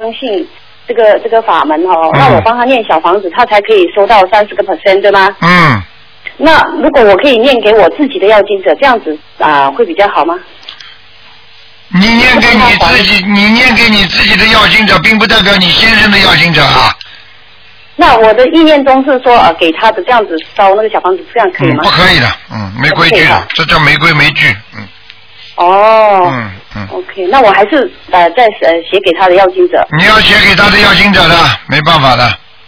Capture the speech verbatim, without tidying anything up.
信这个这个法门哦，嗯、那我帮他念小房子，他才可以收到三十个 percent 对吗？ 嗯。 那如果我可以念给我自己的要经者，这样子啊、呃、会比较好吗？ 你念给你自己，你念给你自己的要经者，并不代表你先生的要经者啊。 那我的意念中是说，呃，给他的这样子烧那个小房子，这样可以吗？ 嗯、不可以的，嗯，没规矩的，这叫没规没矩，嗯。 哦。 嗯嗯。 OK， 那我还是呃再呃写给他的要经者。 你要写给他的要经者的，没办法的。